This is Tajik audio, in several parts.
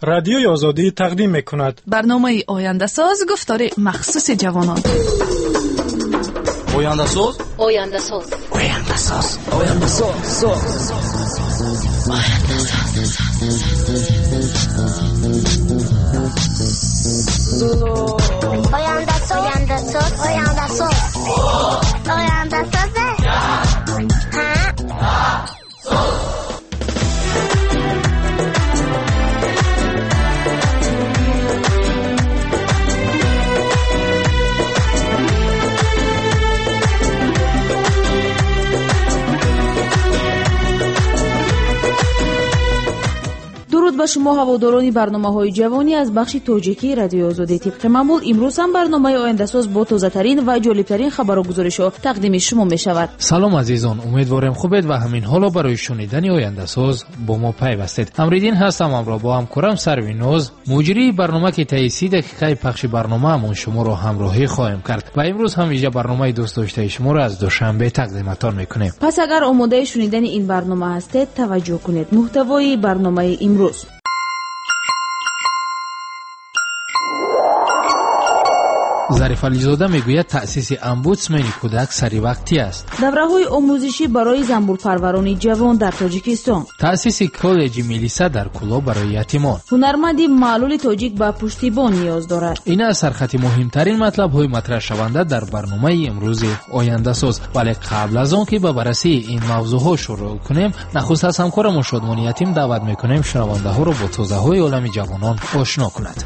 رادیوی آزادی تقدیم می‌کند. برنامه آینده ساز گفتار مخصوص جوانان. آینده ساز. آینده ساز. آینده ساز. آینده ساز. آینده ساز. آینده ساز. آینده ساز. آینده ساز. درود به شما هواداران برنامه‌های جوانی از بخش تاجیکی رادیو آزادی. طبق معمول امروز هم برنامه آینده ساز با تازه‌ترین و جالب‌ترین خبر و گزارش‌ها تقدیم شما می‌شود. سلام عزیزان، امیدوارم خوبید و همین حالا برای شنیدن آینده ساز با ما پیوستید. امریدین هستم، همراه با همکارم سرویناز مجری برنامه که طی 30 دقیقه پخش برنامه‌مون شما رو همراهی خواهیم کرد و امروز هم ویژه برنامه دوست داشته شما رو از دوشنبه تقدیمتان می‌کنیم. پس اگر آماده شنیدن این برنامه هستید توجه کنید. محتوای برنامه امروز: ظریف علیزاده میگوید تأسیس امبودسمن کودک سری وقتی است. دوره‌های آموزشی برای زنبور پروران جوان در تاجیکستان. تأسیس کالج میلیسا در کولا برای یتیمان. هنرمندی معلول تاجیک به پشتیبان نیاز دارد. این از سرخط مهمترین مطلب‌های مطرح شونده در برنامه امروز آینده ساز. ولی قبل از آن که به بررسی این موضوع‌ها شروع کنیم، نخست از همکارم شادمان یتیم دعوت می‌کنیم شنونده‌ها را با تازه‌های عالم جوانان آشنا کند.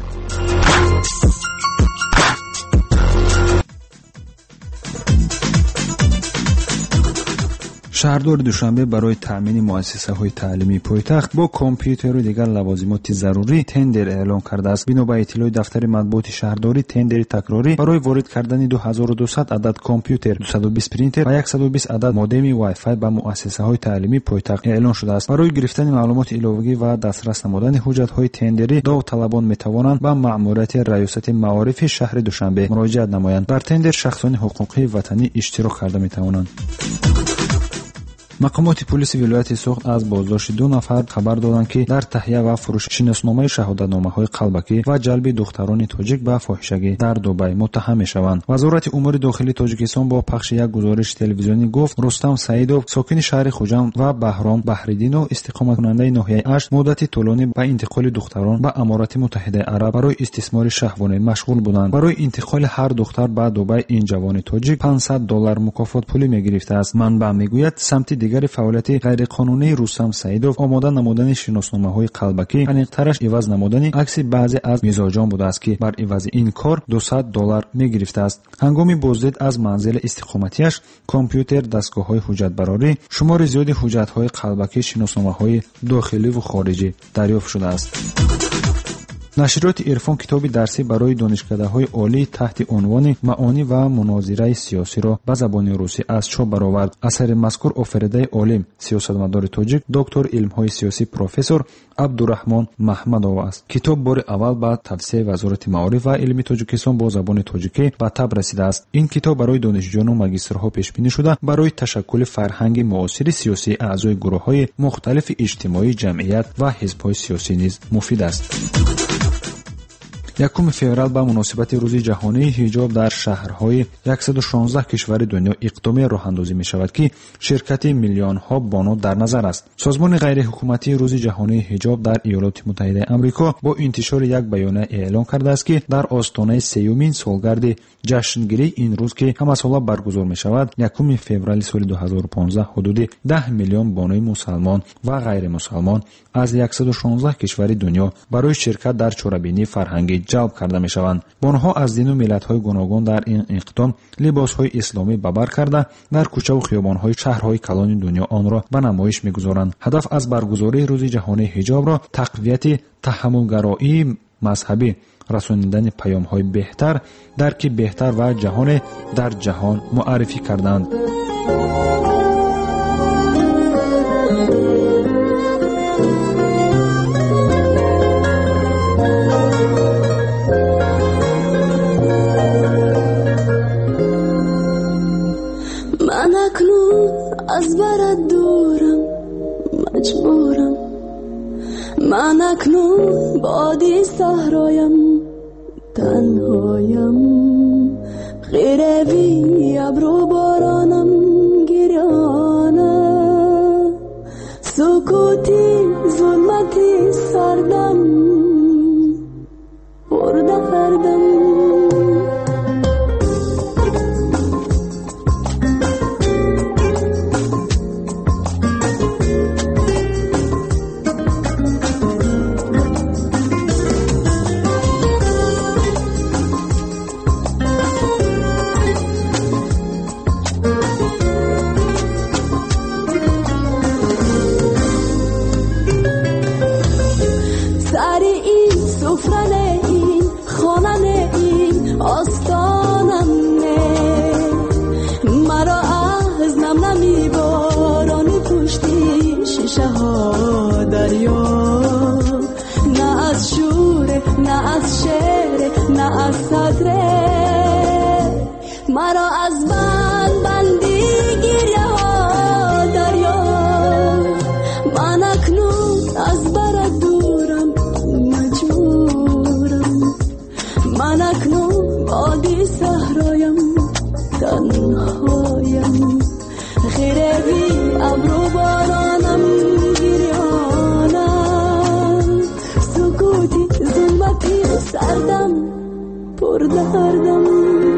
شهردار دوشنبه برای تأمین مؤسسه‌های تعلیمی پایتخت با کامپیوتر و دیگر لوازمات ضروری تندر اعلام کرده است. بنا به اطلاع دفتر مطبوعات شهرداری، تندر تکراری برای وارد کردن 2200 عدد کامپیوتر، 220 پرینتر و 120 عدد مودم وای فای به مؤسسه‌های تعلیمی پایتخت اعلان شده است. برای گرفتن معلومات ایلاوگی و دسترس نمودن حجت‌های تندری، داوطلبان می‌توانند به مأموریت ریاست معارف شهر دوشنبه مراجعه نمایند. در تندر شخصان حقوقی وطنی اشتراک کرده می‌توانند. مقامات پلیس ولایت سوخت از بازداشت 2 نفر خبر دادند که در تهیه و فروش شناسنامه شهادتنامه‌های قلبکی و جلب دختران تاجیک به فاحشگی در دبی متهم می‌شوند. وزارت امور داخلی تاجیکستان با پخش یک گزارش تلویزیونی گفت رستم سعیدов ساکن شهر خوجند و بهرام بحریدینov استقامت کننده ناحیه اشت مدت طولانی به انتقال دختران به امارات متحده عرب برای استثمار شهوانی مشغول بودند. برای انتقال هر دختر به دبی این جوان تاجیک $500 مکافات پولی می‌گرفته است. منبع میگوید سمت دیگر فعالیت غیرقانونی رستم سعیدов آماده نمودن شناسنامه‌های قلبکی، انیقترش عوض نمودن عکس بعضی از مزاجان بوده است که بر عوض این کار $200 می‌گرفته است. هنگام بازدید از منزل استقامتیش کامپیوتر، دستگاه‌های حجت براری، شمار زیادی حجت‌های قلبکی، شناسنامه‌های داخلی و خارجی دریافت شده است. نشریات عرفان کتابی درسی برای دانشکده‌های عالی تحت عنوان معانی و مناظره سیاسی را به زبان روسی از چاپ برآورد. اثر مذکور آفریده عالم سیاستمدار تاجیک دکتر علم‌های سیاسی پروفسور عبدالرحمن محمدov است. کتاب بار اول با توصیه وزارت معارف و علم تاجیکستان با زبان تاجیکی به تب رسیده است. این کتاب برای دانشجویان و ماگیسترها پیش بینی شده برای تشکل فرهنگ معاصر سیاسی اعضای گروه‌های مختلف اجتماعی، جمعیت و حزب‌های سیاسی نیز مفید است. 1 فوریه به مناسبت روز جهانی حجاب در شهرهای 116 کشور دنیا اقدام راه‌اندازی می‌شود که شرکت میلیون‌ها بانو در نظر است. سازمان غیر حکومتی روز جهانی حجاب در ایالات متحده آمریکا با انتشار یک بیانیه اعلام کرده است که در آستانه 3مین سالگرد جشنگیری این روز که همساله برگزار می‌شود، 1 فوریه سال 2015 حدود 10 میلیون بانوی مسلمان و غیر مسلمان از 116 کشور دنیا برای شرکت در چوره‌بینی فرهنگی جلب کرده می‌شوند. بانوها از دین و ملت‌های گوناگون در این اقدام لباس‌های اسلامی به بر کرده در کوچه و خیابان‌های شهرهای کلان دنیا آن را به نمایش می‌گذارند. هدف از برگزاری روز جهانی حجاب را تقویت تحمل‌گرایی مذهبی، رسانیدن پیام‌های بهتر، درک بهتر و جهان در جهان معرفی کردند. من اکنون از برات دورم، مجبورم. من اکنون بادی صحرایم تنهایم غیروی ابرو بارانم گریانه سکوتی ظلمتی سردم برده کردم مرا از بند بندی گیره ها دریا من اکنون از برات دورم مجبورم من اکنون بادی صحرایم تنهایم غیروی ابرو بارانم گریانم سکوتی ظلمتی سردم پر دردم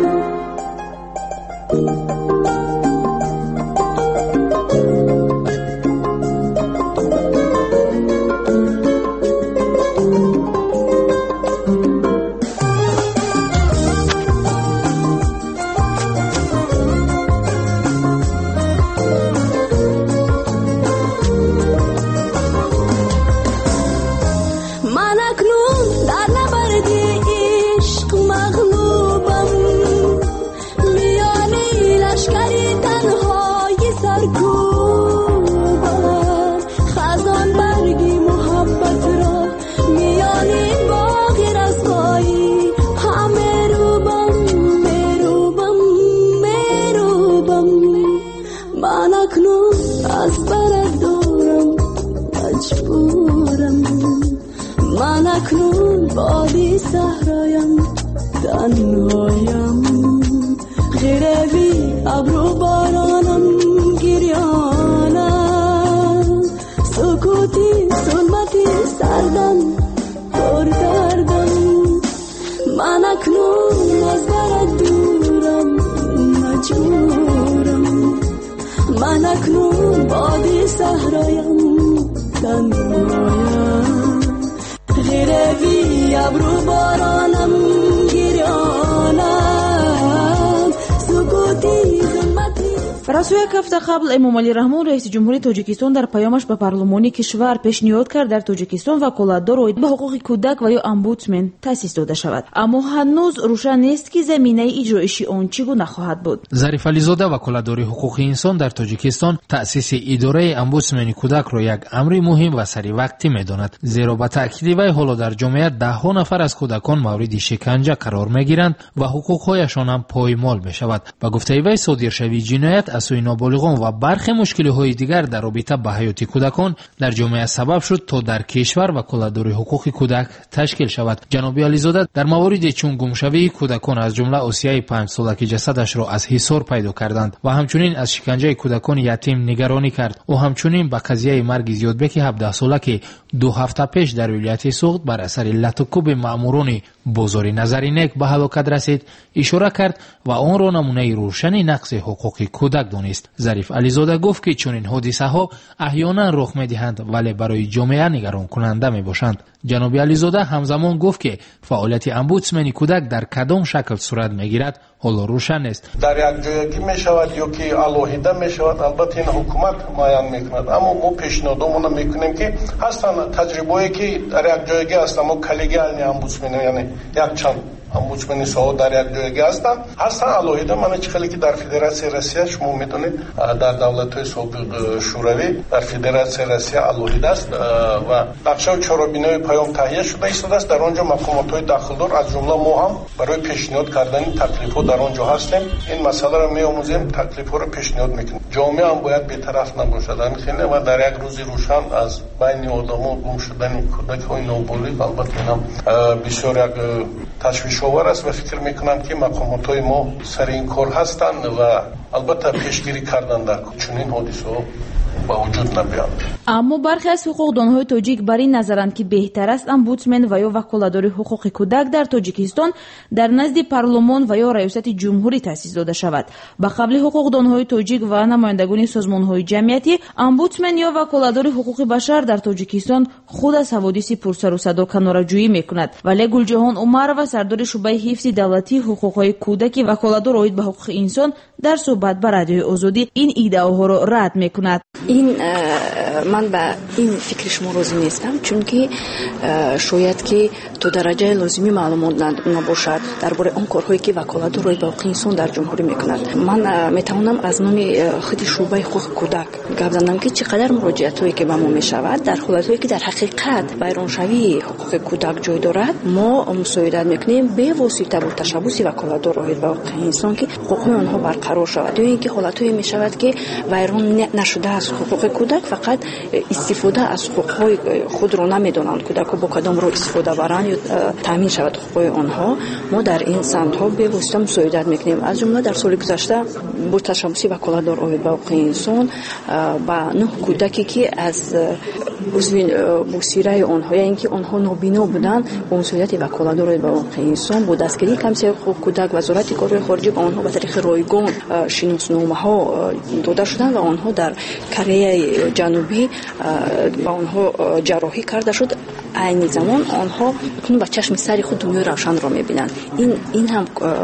بادی صحرایم تنهایم غیروی ابرو بارانم گریانم سکوتی ظلمتی سردم پر دردم من اکنون از برات دورم مجبورم من اکنون بادی صحرایم تنهایم غیروی ابرو بارانم گریانم سکوتی ظلمتی. راسو یک هفته قبل امامعلی رحمون رئیس جمهوری تاجیکستان در پیامش به پارلمانی کشور پیشنهاد کرد در تاجیکستان وکالتدار اوید به حقوق کودک و یا امبودسمن تأسیس داده شود، اما هنوز روشن نیست که زمینه اجرایش آن چگونه خواهد بود. ظریف علیزاده وکالتدار حقوق انسان در تاجیکستان تأسیس اداره امبودسمن کودک را یک امر مهم و سری وقتی می‌داند، زیرا به تأکید وی حالا در جامعه ده‌ها نفر از کودکان مورد شکنجه قرار می‌گیرند و حقوق‌هایشان هم پایمال می‌شود. با گفته وی صادرشوی جنایت از سوی نابالغان و برخی مشکل‌های دیگر در رابطه با حیات کودکان در جامعه سبب شد تا در کشور وکالتدار حقوق کودک تشکیل شود. جناب علیزاده در موارد چون گمشوی کودکان از جمله آسیای 5 ساله که جسدش را از حصار پیدا کردند و همچنین از شکنجه کودکان یتیم نگرانی کرد و همچنین به قضیه مرگ زیادبک 17 ساله که 2 هفته پیش در ولایت سوخت بر اثر لطوکوب ماموران بازار نظرینک به هلاکت رسید اشاره کرد و آن را نمونه روشن نقض حقوق کودک دانست. ظریف علیزاده گفت که چنین حادثه ها احیانا رخ می‌دهند ولی برای جامعه نگران کننده میباشند. جناب علیزاده همزمان گفت که فعالیت امبودسمن کودک در کدام شکل صورت میگیرد حالا روشن است. در یک جایگی میشود یا که الهیده میشود، البته این حکومت معین میکند، اما ما پیشنهادمون میکنیم که هستن تجربه‌ای که در یک جایگی هست، ما کلیگی امبودسمن یعنی یک چند омбудсмени соҳо дар як ҷойга ҳастанд алоҳида мана чӣ хеле ки дар Федератсияи Россия шумо медонед дар давлатҳои собиқ шӯравӣ дар Федератсияи Россия алоҳида аст ва нақшаи чорабинои паём таҳия шуда истодааст. дар он ҷо мақомотҳои дахлдор аз ҷумла мо ҳам барои пешниҳод кардани таклифҳо дар он ҷо ҳастем. ин масъаларо меомӯзем, таклифҳоро пешниҳод мекунем. ҷомеаам бояд бетараф набошад. ҳамин ва дар як рӯзи рӯшан аз байни одамо гум шудани кӯдакҳои ноболиғ албатта инам бисёр як ташвишовар аст ва фикр мекунам ки мақомотҳои мо сари ин кор ҳастанд ва албатта пешгирӣ кардан дар чунин ҳодисаҳо ба вуҷуд набиёд. аммо бархе аз ҳуқуқдонҳои тоҷик бар ин назаранд ки беҳтар аст омбудсмен ва ё ваколатдори ҳуқуқи кӯдак дар тоҷикистон дар назди парлумон ва ё раёсати ҷумҳурӣ таъсис дода шавад. ба қабли ҳуқуқдонҳои тоҷик ва намояндагони созмонҳои ҷамъиятӣ омбудсмен ё ваколатдори ҳуқуқи башар дар тоҷикистон худ аз ҳаводиси пурсару садо канораҷӯӣ мекунад. вале Гулҷаҳон Умарова, сардори шуъбаи ҳифзи давлатии ҳуқуқҳои кӯдаки ваколатдор оид ба ҳуқуқи инсон, дар суҳбат ба радиои Озодӣ ин иддаоҳоро рад мекунад. ман ба ин фикри шумо розӣ нестам, чунки шояд ки то дараҷаи лозимӣ маълумот набошад дар бораи он корҳое ки ваколатдор оид ба ҳуқуқи инсон дар ҷумҳурӣ мекунад. ман метавонам аз номи худи шуъбаи ҳуқуқи кӯдак гап занам ки чӣ қадар муроҷиатҳое ки ба мо мешавад дар ҳолатҳое ки дар ҳақиқат вайроншавии ҳуқуқи кӯдак ҷой дорад, мо мусоидат мекунем бевосита бо ташаббуси ваколатдор оид ба ҳуқуқи инсон ки ҳуқуқҳои онҳо барқарор шавад, ё ин ки ҳолатҳое мешавад ки вайрон нашудааст ҳуқуқи кӯдак, фақат истифода аз ҳуқуқҳои худро намедонанд кӯдакҳо бо кадом роҳ истифода баранд ё таъмин шавад ҳуқуқҳои онҳо. мо дар ин самтҳо бевосита мусоидат мекунем. аз ҷумла дар соли гузашта бо ташаббуси ваколатдор оид ба ҳуқуқи инсон ба 9 кӯдаке ки аз узви бусираи онҳо, яъне ки онҳо нобино буданд, бо мусоидати ваколатдор оид ба ҳуқуқи инсон бо дастгирии комиссияи ҳуқуқи кӯдак вазорати корҳои хориҷӣ ба онҳо ба тариқи ройгон шиносномаҳо дода шуданд ва онҳо дар Кореяи ҷанубӣ ба онҳо ҷарроҳӣ карда шуд. айни замон онҳо ба чашми сари худ дунёи равшанро мебинанд. ин ҳам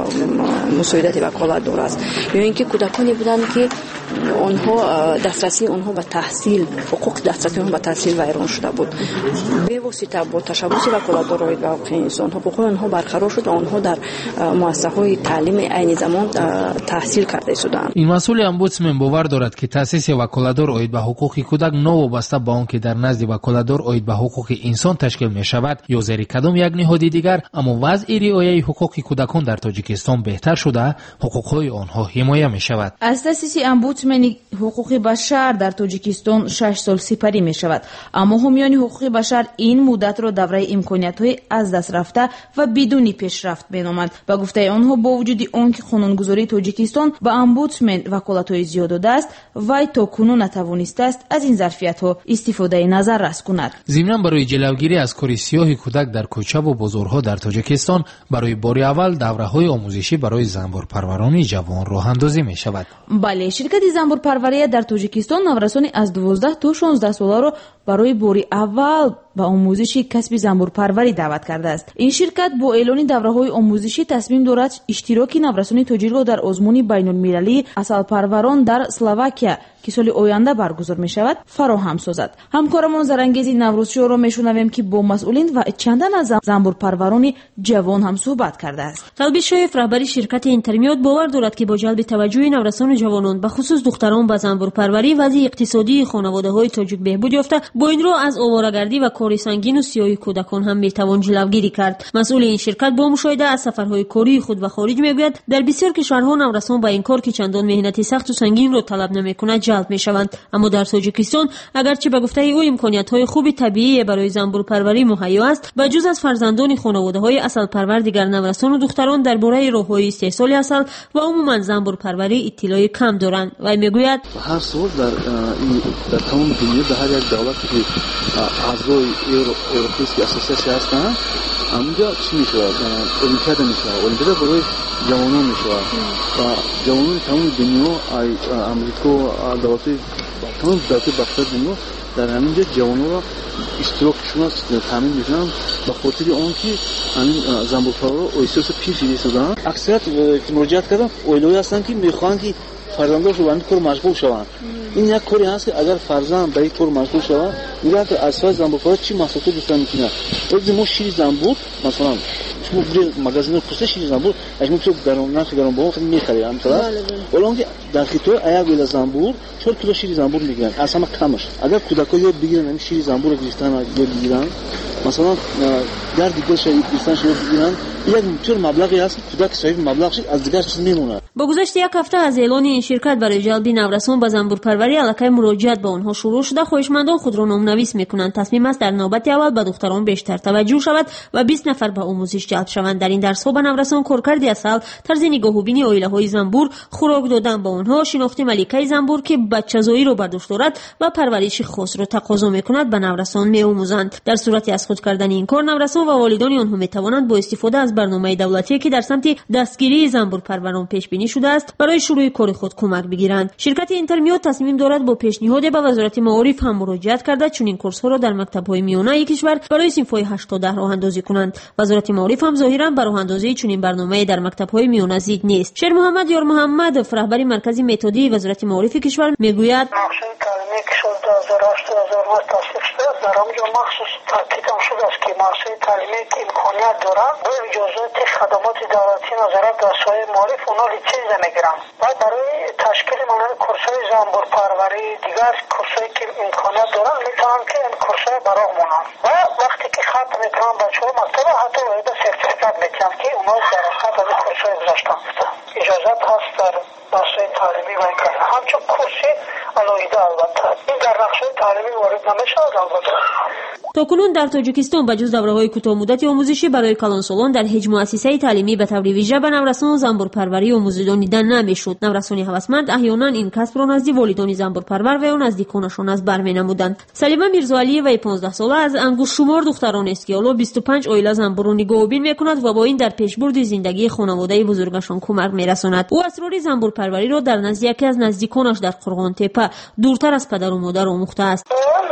мусоидати ваколатдор аст. ё ин ки кӯдаконе буданд ки онҳо дастрасии онҳо ба таҳсил, ҳуқуқи дастрасии онҳо ба таҳсил вайрон шуда буд. бевосита бо ташаббуси ваколатдор оид ба ҳуқуқи инсон ҳуқуқҳои онҳо барқарор шуд ва онҳо дар муассисаҳои таълими айни замон таҳсил карда истоданд. ин масъули омбудсмен бовар дорад ки таъсиси ваколатдор оид ба ҳуқуқи кӯдак новобаста ба он ки дар назди ваколатдор оид ба ҳуқуқи инсон ташкил мешавад ё зери кадом як ниҳоди дигар, аммо вазъи риояи ҳуқуқи кӯдакон дар тоҷикистон беҳтар шуда, ҳуқуқҳои онҳо ҳимоя мешавад. аз таъсиси омбудсмени ҳуқуқи башар дар тоҷикистон 6 сол сипарӣ мешавад, аммо ҳомиёни ҳуқуқи башар ин муддатро давраи имкониятҳои аз даст рафта ва бидуни пешрафт меноманд. ба гуфтаи онҳо, бо вуҷуди он ки қонунгузории тоҷикистон ба омбудсмен ваколатҳои зиёд додааст, вай то кунун натавонистааст аз ин зарфиятҳо истифодаи назаррас кунад. зимнан барои ҷилавгирӣ аз кори сиёҳи кӯдак дар кӯчаву бозорҳо дар тоҷикистон барои бори аввал давраҳои омӯзишӣ барои занборпарварони ҷавон роҳандозӣ мешавад. бале, ширкати занборпарвария дар тоҷикистон наврасони аз 12 то 16 соларо барои бори аввал ба омӯзиши касби занборпарварӣ даъват кардааст. ин ширкат бо эълони давраҳои омӯзишӣ тасмим дорад иштироки наврасони тоҷикро дар озмуни байнулмилалии асалпарварон дар Словакия ки соли оянда баргузор мешавад фароҳам созад. ҳамкорамон Зарангези Наврӯзшоҳро мешунавем ки бо масъулин ва чандан аз занборпарварони ҷавон ҳам суҳбат кардааст. Талбис Шоев, раҳбари ширкати Интермиот, бовар дорад ки бо ҷалби таваҷҷӯҳи наврасони ҷавонон ба хусус духтарон ба занборпарварӣ вазъи иқтисодии хонаводаҳои тоҷик беҳбуд ёфта, бо ин роҳ аз оварагардӣ ва кори сангину сиёҳи кӯдакон ҳам метавон ҷилавгирӣ кард. масъули ин ширкат бо мушоҳида аз сафарҳои кории худ ба хориҷ мегӯяд, дар бисёр кишварҳо наврасон ба ин кор ки чандон меҳнати сахту сангинро талаб намекунад ҷалб мешаванд. аммо дар тоҷикистон агарчи ба гуфтаи ӯ имкониятҳои хуби табиие барои занборпарварӣ муҳайё аст, ба ҷуз аз фарзандони хонаводаҳои асалпарвар дигар наврасону духтарон дар бораи роҳҳои истеҳсоли асал ва умуман занборпарварӣ иттилои кам доранд. вай мегӯяд, ҳар сол дар тамоми дунё дар ҳар як давлат ки аъзои европейски ассоатсия ҳастанд, ҳаминҷо чӣ мешавад? олимпиада мешавад. олимпиада барои ҷавонон мешавад ва ҷавонони тамоми дунё, амрико, давлатҳои тамоми давлатҳои бахтари дунё дар ҳаминҷо ҷавононро иштирокшона таъмин мекунанд ба хотири он ки ҳамин занборпарварро оҳиста пеш истоданд. аксарiyat муроҷиат карданд, оилаҳое ҳастанд ки мехоҳанд ки фарзандошро ба ин кор машғул шаванд. ин як кори ҳаст ки агар фарзанд ба ин кор машғул шавад, мегӯянд ки аз соҳаи занбурпарварӣ чӣ маҳсулотро дӯстон мекунад. вақте мо шири занбур масалан шумо бире магазинро пурса шири занбур ашмо пурса нархи гаронбаҳо хеле мехаред вале он ки дар хитои аяк оила занбур 4 кило шири занбур мегиранд аз ҳама камаш. агар кӯдакҳо ёд бигиранд ин шири занбурро гирифтан ёд бигиранд, масалан гарди гӯшт гирифтанро ёд бигиранд, як чор маблағе ҳаст кӯдаки соҳиби маблағ шид аз дигар чиз мемонад. با گذشت یک هفته از اعلان این شرکت برای جلب نورسان به زنبورپروری علاقه مراجعت به آنها شروع شده، خواهشمندان خود را نامنویس میکنند. تصمیم است در نوبت اول به دختران بیشتر توجه شود و 20 نفر به آموزش جلب شوند. در این درس‌ها به نورسان کارکرد اصل، طرز نگاه‌وبینی عائله‌های زنبور، خوراک دادن به آنها، شناخت ملکه زنبور که بچه‌زایی را بر دوش دارد و پرورش خاص را تقاضا میکند به نورسان می‌آموزند. در صورت از خود کردن این کار، نورسان و والدان آنها می‌توانند با استفاده از برنامه دولتی که در سمت دستگیری زنبورپروران پیش بینی شده است برای شروع کار خود کمک بگیرند. شرکت اینترمیاد تصمیم دارد با پیشنهاد به وزارت معارف هم مراجعت کرده چنین کورس‌ها را در مکتب‌های میانه کشور برای صنف‌های 8 تا 10 راه اندازی کنند. وزارت معارف هم ظاهراً بر راه اندازی چنین برنامه‌ای در مکتب‌های میانه زید نیست. شیر محمد یار محمد رهبر مرکز متدی وزارت معارف کشور میگوید نقشه تعلیمی که سال 2008 2009 تأسیس شده در آنجا مخصوص تاکید شده است که مؤسسه تعلیمی که امکانیت دارند با اجازات خدمات دولتی نظارت و وسایل معارف اونا لیسانس میگیرند و برای تشکیل مانند کورس‌های زنبورپروری دیگر کورس‌هایی که امکانیت دارند میتونن که این کورس‌ها برای مونند و وقتی که ختم میکنن بچه‌ها مکتب حتی وارد سرتیفیکات میکنن که اونا در حقیقت از کورس‌های گذاشتن اجازت هست در وسایل تعلیمی و این کار همچون کورسی علایده البته این در نقشه تعلیمی وارد نمیشه البته. تاکنون در تاجیکستان بجز دوره‌های کوتاه‌مدت آموزشی برای کلانسالان در هیچ مؤسسه تعلیمی به طور ویژه به نورسان زنبورپروری آموزش دادن نمیشد. نورسان هوسمند احیانا این کسب را نزد والدان زنبورپرور و یا نزدیکانشان از بر می‌نمودند. سلیمه میرزاعلی وی 15 ساله از انگشت شمار دختران است که حالا 25 عائله زنبور را نگاه‌بین می‌کند و با این در پیشبرد زندگی خانواده بزرگشان کمک می‌رساند. او اسرار زنبورپروری را در نزد یکی از نزدیکانش در قرغان تپه دورتر از پدر و مادر آموخته است.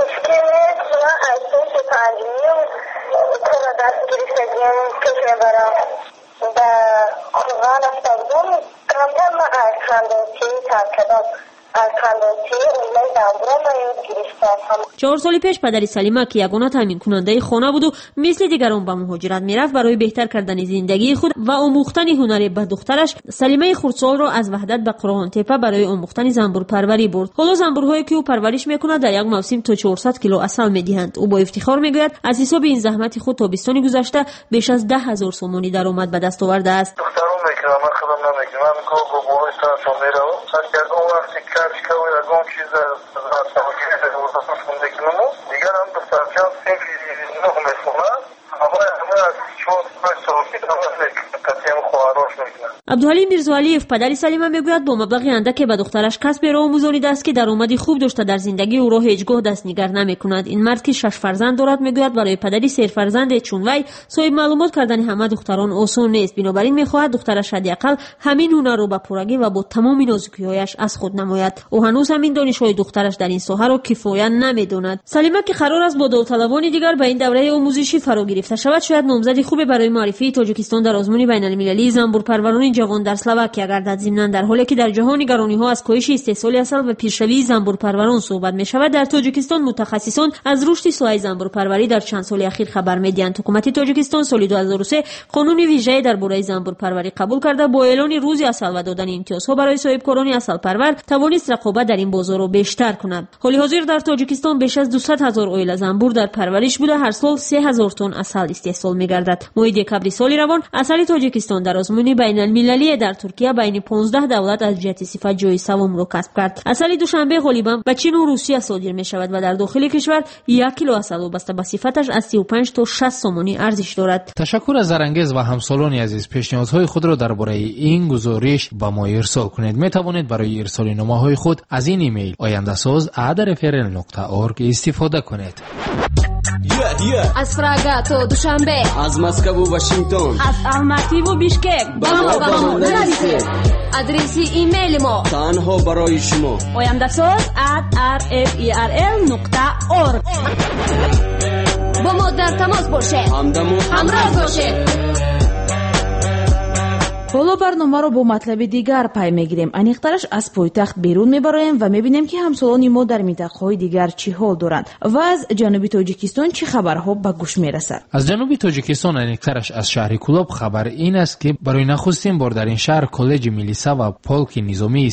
چهار سال پیش پدر سلیمه که یگانه تامین کننده خانه بود و مثل دیگران به مهاجرت میرفت برای بهتر کردن زندگی خود و آموختن هنر به دخترش، سلیمه خردسال را از وحدت به قرغان تپه برای آموختن زنبورپروری برد. حالا زنبورهایی که او پرورش میکند در یک موسم تا 400 کیلو عسل میدهند. او با افتخار میگوید از حساب این زحمت خود تابستان گذشته بیش از 10,000 سومانی درآمد به دست آورده است. دیگر هم دخترچه سنفی نه میخونه اما از 4-5 سال پیش کسی خواهرش میکنه. عبدالحلیم میرزاعلیف پدر سلیمه میگوید با مبلغ اندک به دخترش کسب را آموزانیده است که درآمدی خوب داشته در زندگی او را هیچگاه دست نگر نمیکند. این مرد که 6 فرزند دارد میگوید برای پدری 3 فرزند چون وی صاحب معلومات کردن همه دختران آسان نیست. بنابراین میخواهد دخترش حداقل همین هنر را به پرگی و با تمام نازکی‌هایش از خود نماید. او هنوز همین دانش‌های دخترش در این ساحه را کفایت نمیداند. سلیمه که قرار است با داوطلبان دیگر به این دوره آموزشی فرا گرفته شود، شاید نامزدی خوب برای معرفی تاجیکستان در آزمون بین‌المللی زنبورپروران جوان در اسلواکیا گردد. ضمن در حالی که در جهان نگرانی‌ها از کاهش استحصال عسل و پیشروی زنبورپروران صحبت می‌شود، در تاجیکستان متخصصان از رشد ساحه زنبورپروری در چند سال اخیر خبر می‌دهند. حکومت تاجیکستان سال 2003 قانون ویژه درباره زنبورپروری قبول کرده با اعلان روز عسل و دادن امتیازها برای صاحبکاران عسل پرور توانست رقابت در این بازار را بیشتر کند. حال حاضر در تاجیکستان بیش از 200,000 عائله زنبور در پرورش بوده هر سال 3,000 تن عسل استحصال می‌گردد. ماه دکبر سال روان عسل تاجیکستان در آزمون بین‌المللی در ترکیه بین 15 دولت از جهت صفت جای سوم را کسب کرد. عسل دوشنبه غالبا به چین و روسیه صادر می‌شود و در داخل کشور 1 کیلو عسل وابسته به صفتش از 35 تا 60 سومانی ارزش دارد. تشکر از زرانگیز و همسالان عزیز. پیشنهادهای خود را درباره این گزارش به ما ارسال کنید. می توانید برای ارسال نامه‌های خود از این ایمیل oyandasaz@frl.org استفاده کنید. از فراغ تا دوشنبه، از مسکو و واشنگتن، از الماتی و بیشکک با ما نرسید. آدرس ایمیل ما تنها برای شما oyandasaz@frl.org. با ما در تماس باشید، همراه باشید. ҳоло барномаро бо матлаби дигар пай мегирем. аниқтараш аз пойтахт берун мебароем ва мебинем ки ҳамсолони мо дар минтақаҳои дигар чӣ ҳол доранд ва аз ҷануби тоҷикистон чӣ хабарҳо ба гӯш мерасад. аз ҷануби тоҷикистон аниқтараш аз шаҳри Кулоб хабар ин аст ки барои нахустин бор дар ин шаҳр коллеҷи милиса ва полки низомии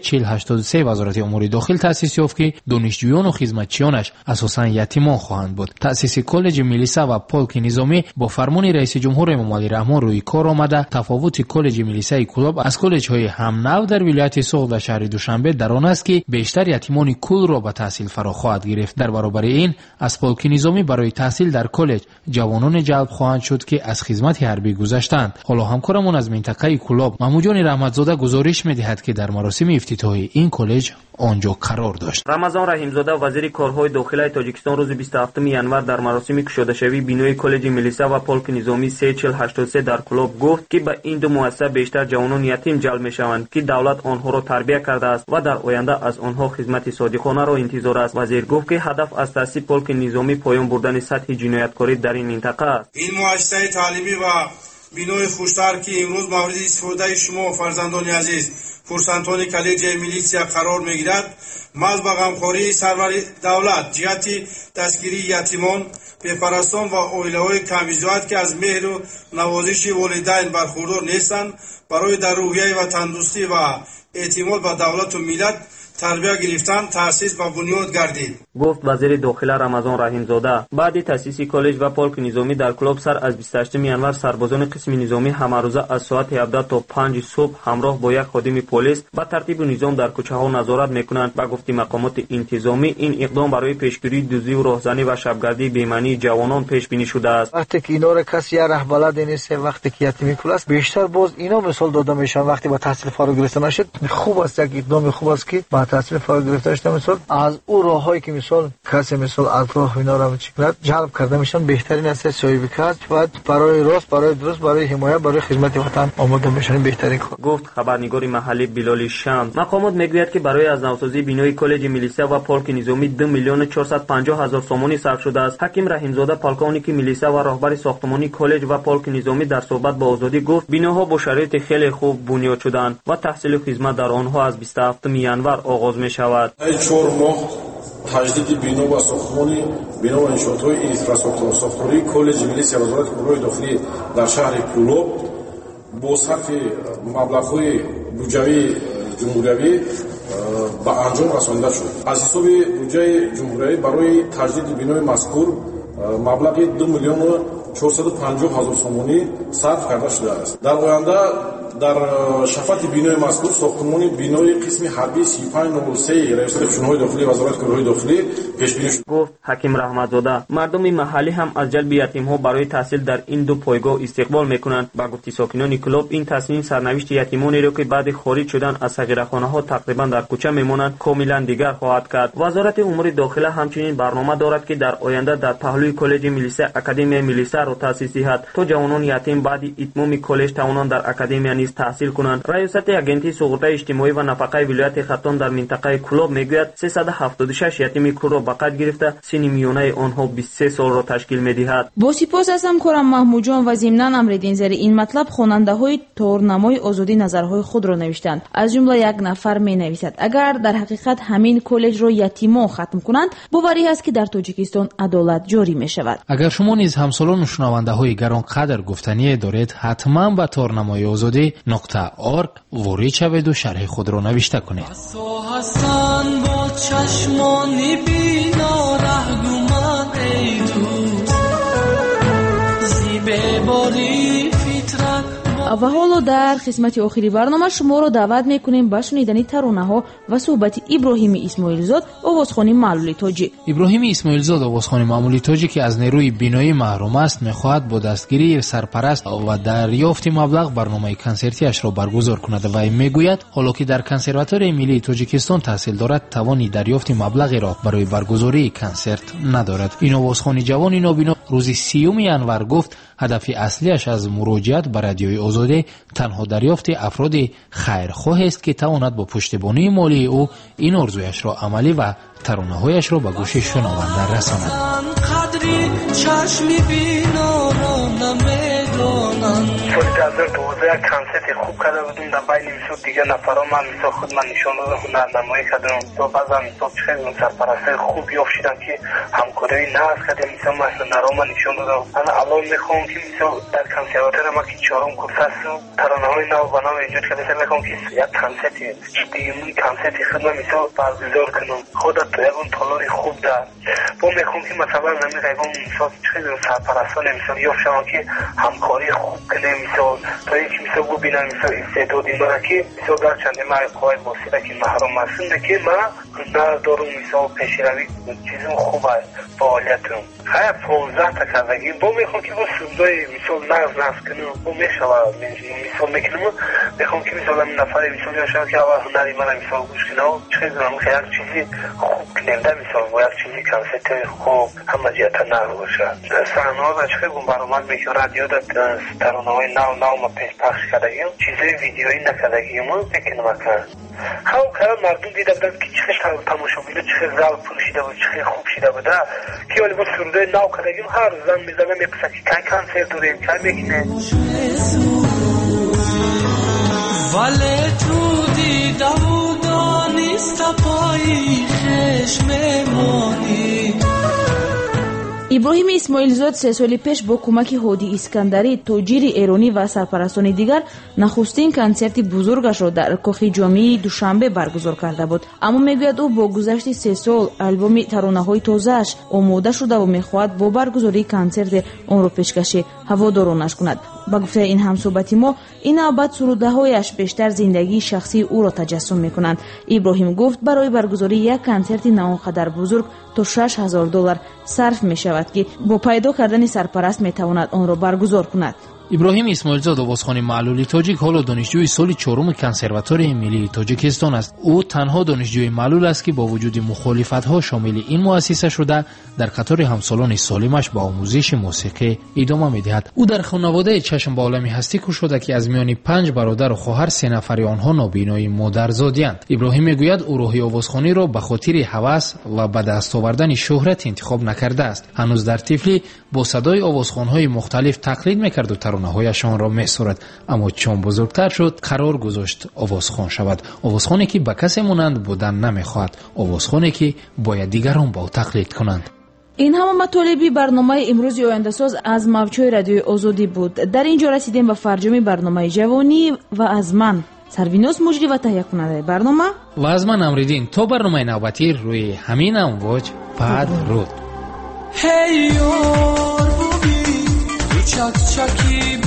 3-4083 вазорати умури дохил таъсис ёфт ки донишҷӯёну хизматчиёнаш асосан ятимон хоҳанд буд. таъсиси коллеҷи милиса ва полки низомӣ бо фармони раиси ҷумҳур эмомалӣ раҳмон рӯи кор омада тафовути коллеҷи милисаи Кулоб аз коллеҷҳои ҳамнав дар вилояти Суғд ва шаҳри Душанбе дар он аст ки бештар ятимони кулро ба таҳсил фаро хоҳад гирифт. дар баробари ин аз полки низомӣ барои таҳсил дар коллеҷ ҷавононе ҷалб хоҳанд шуд ки аз хизмати ҳарбӣ гузаштаанд. ҳоло ҳамкорамон аз минтақаи Кулоб маҳмуҷони раҳматзода гузориш медиҳад ки дар маросими ифтитоҳи ин коллеҷ онҷо қарор дошт. рамазон раҳимзода вазири корҳои дохилаи тоҷикистон рӯзи 27 январ дар маросими кушодашавии бинои коллеҷи милиса ва полки низомӣ 3-4083 дар Кулоб гуфт ки ба ин ду муассиса бештар ҷавонони ятим ҷалб мешаванд ки давлат онҳоро тарбия кардааст ва дар оянда аз онҳо хизмати содиқонаро интизор аст. вазир гуфт ки ҳадаф аз таъсиси полки низомӣ поён бурдани сатҳи ҷинояткорӣ дар ин минтақа аст. ин муассисаи таълимӣ ва бинои хуштар ки имрӯз мавриди истифодаи шумо фарзандони азиз курсантони коллеҷияи милисия қарор мегирад, маҳз ба ғамхории сарвари давлат ҷиҳати дастгирии ятимон, бепарастон ва оилаҳои камизоат ки аз меҳру навозиши волидайн бархурдор нестанд, барои дар рӯҳияи ва тандурустӣ ва эътимод ба давлату миллат тарбия гирифтан таъсис ба бунёд гардид, гуфт вазири дохила рамазон раҳимзода. баъди таъсиси коллеҷ ва полки низомӣ дар Кулоб сар аз 28 январ сарбозони қисми низомӣ ҳамарӯза аз соати 17 то 5 субҳ ҳамроҳ бо як ходими полис ба тартибу низом дар кӯчаҳо назорат мекунанд. ба гуфти мақомоти интизомӣ ин иқдом барои пешгирии дуздиву роҳзанӣ ва шабгардии бемаънии ҷавонон пешбинӣ шудааст. вақте ки иноро каси я раҳбаладе нест, вақте ки ятими кул аст, бештар боз ино мисол дода мешаванд. вақте ба таҳсил фаро гирифта нашуд, хуб аст, як иқдоми хуб аст ки ба таҳсил фаро гирифта шуда мисол аз ӯ роҳҳое ки мисол касе мисол атрох иноро мечикнад ҷалб карда мешаванд. беҳтарин аст соҳиби касб ва барои рост, барои дуруст, барои ҳимоя, барои хизмати ватан омода мешаванд. беҳтарин кор, гуфт хабарнигори маҳаллӣ Билоли Шамс. мақомот мегӯяд ки барои аз навсозии бинои коллеҷи милиса ва полки низомӣ 2 миллион 450 ҳазор сомонӣ сарф шудааст. ҳаким раҳимзода полковники милиса ва роҳбари сохтмони коллеҷ ва полки низомӣ дар суҳбат ба озодӣ гуфт биноҳо бо шароити хеле хуб бунёд шуданд ва таҳсилу хизмат дар онҳо аз 27 январ оғоз мешавад. 4 моҳ таҷдиди бино ва сохтмони бино ва иншоотҳои инфрасохтории коллеҷи милисия ва вазорати умури дохилӣ дар шаҳри Кулоб бо сарфи маблағҳои буҷаи ҷумҳуриявӣ ба анҷом расонида шуд. аз ҳисоби буҷаи ҷумҳуриявӣ барои таҷдиди бинои мазкур маблағи 2 миллион 450 ҳазор сомонӣ сарф карда шудааст. дар оянда дар шафати бинои мазкур сохтмони бинои қисми ҳарбии 3503 раёсати хушунҳои дохилӣ вазорати корҳои дохилӣ пешбинӣ шуд, гуфт ҳаким раҳматзода. мардуми маҳаллӣ ҳам аз ҷалби ятимҳо барои таҳсил дар ин ду пойгоҳ истиқбол мекунанд. ба гуфти сокинони Кулоб ин тасним сарнавишти ятимонеро ки баъди хориҷ шудан аз сағирахонаҳо тақрибан дар кӯча мемонанд комилан дигар хоҳад кард. вазорати умури дохила ҳамчунин барнома дорад ки дар оянда дар паҳлӯи коллеҷи милиса академияи милисаро таъсис диҳад то ҷавонони ятим баъди итмоми коллеҷ тавонанд дар академия низ таҳсил кунанд. раёсати агентии суғуртаи иҷтимоӣ ва нафақаи вилояти Хаттон дар минтақаи Кулоб мегӯяд 376 ятими кулро ба қайд гирифта синни миёнаи онҳо 23 солро ташкил медиҳад. бо сипос аз ҳамкорам маҳмуҷон ва зимнан амридин зери ин матлаб хонандаҳои торнамои озодӣ назарҳои худро навиштанд. аз ҷумла як нафар менависад агар дар ҳақиқат ҳамин коллеҷро ятимон хатм кунанд боварӣ аст ки дар тоҷикистон адолат ҷорӣ мешавад. агар шумо низ ҳамсолону шунавандаҳои гаронқадр гуфтание доред ҳатман ба торнамои озодӣ.org ворид шаведу шарҳи худро навишта кунед. ва ҳоло дар қисмати охири барнома шуморо даъват мекунем ба шунидани таронаҳо ва суҳбати Иброҳими Исмоилзод, овозхони маъмули тоҷӣ. иброҳими Исмоилзод, овозхони маъмули тоҷӣ ки аз нерӯи биноӣ маҳрум аст, мехоҳад бо дастгирии сарпараст ва дарёфти маблағ барномаи консертиашро баргузор кунад. вай мегӯяд ҳоло ки дар консерваторияи миллии Тоҷикистон таҳсил дорад, тавони дарёфти маблағеро барои баргузории консерт надорад. ин овозхони ҷавони нобино рӯзи 30 январ гуфт ҳадафи аслиаш аз муроҷиат ба радиои озодӣ танҳо дарёфти афроди хайрхоҳест ки тавонад бо пуштибонии молии ӯ ин орзуяшро амалӣ ва таронаҳояшро ба гӯши шунаванда расонад. قدری چشمی بینا را نمیدانند 2012 یک کنسرت خوب کرده بودیم در بین میسو دیگه نفرا من میسو خود من نشان دادم هنرنمایی کردم تو بعضا میسو چقدر سرپرستی خوب یافتم که همکاری ناز کردم میسو مثلا نرا من نشان دادم انا الان میخوام که میسو در کنسرواتور ما که چهارم کورس است ترانه‌های نو و نو ایجاد کرده میخوام که یک کنسرت دیگه کنسرت خود من میسو برگزار کنم خودت تو اون تالاری خوب دار با میخوام که مثلا نمیگم میسو چقدر سرپرستان میسو یافتم که همکاری خوب کنه میسو تا یکی میسو ببینم میسو استعدادی مرا که میسو گرچنده ما قوای باسیده که محروم هستند که ما ندارم میسو پیشروی چیزم خوب است فعالیتم خیلی 15 تا کردگی با میخوام که با سوزای میسو ناز کنم با میشوه میسو میکنم میخوام که میسو من نفر میسو یاشم که اول هنری مرا میسو گوش کنم چیزی من خیلی چیزی خوب کنم ده میسو و یک چیزی کنسرت خوب همه جهت ناز باشه صحنه ها چقدر برآمد میشه رادیو ترانه‌های نو ما پیش پخش کردیم چیزای ویدیویی نکردیم میکنم اکر خب کار مردم دیده بودن که چقدر تماشا بوده چقدر زال پروشیده بود چقدر خوب شده بوده که ولی با سرودای نو کردیم هر زن میزنه میپسه که که کنسرت داریم که میگینه ولی تو دیده و دانست پایی خشم مانی иброҳим исмоилзод 3 соли пеш бо кӯмаки ҳодӣ искандарӣ тоҷири эронӣ ва сарпарастони дигар нахустин консерти бузургашро дар кохи ҷомеи душанбе баргузор карда буд аммо мегӯяд ӯ бо гузашти 3 сол албоми таронаҳои тозааш омода шуда ва мехоҳад бо баргузории консерте онро пешкашӣ ҳаводоронаш кунад ба гуфтаи ин ҳамсӯҳбати мо ин навбат сурудаҳояш бештар зиндагии шахсии ӯро таҷассум мекунанд иброҳим гуфт барои баргузории як консерти на он қадар бузург то $6,000 сарф мешавад ки бо пайдо кардани сарпараст метавонад онро баргузор кунад иброҳим исмоилзод овозхони маълули тоҷик ҳоло донишҷӯи соли 4 консерваторияи миллии тоҷикистон аст ӯ танҳо донишҷӯи маълул аст ки бо вуҷуди мухолифатҳо шомили ин муассиса шуда дар қатори ҳамсолони солимаш ба омӯзиши мусиқӣ идома медиҳад ӯ дар хонаводаи чашм ба олами ҳастӣ кушода ки аз миёни 5 бародару хоҳар 3 нафари онҳо нобинои модарзодиянд иброҳим мегӯяд ӯ роҳи овозхониро ба хотири ҳавас ва ба даст овардани шӯҳрат интихоб накардааст ҳанӯз дар тифлӣ бо садои овозхонҳои мухталиф тақлид мекарду таронаҳояшонро месурад аммо чун бузургтар шуд қарор гузошт овозхон шавад овозхоне ки ба касе монанд будан намехоҳад овозхоне ки бояд дигарон ба ӯ тақлид кунанд ин ҳама матолиби барномаи имрӯзи ояндасоз аз мавҷҳои радиои озодӣ буд дар ин ҷо расидем ба фарҷоми барномаи ҷавонӣ ва аз ман сарвинос муҷрӣ ва таҳиякунандаи барнома ва аз ман амридин то барномаи навбатӣ рӯи ҳамин амвоҷ падруд Hey yor bu bir uçak çaki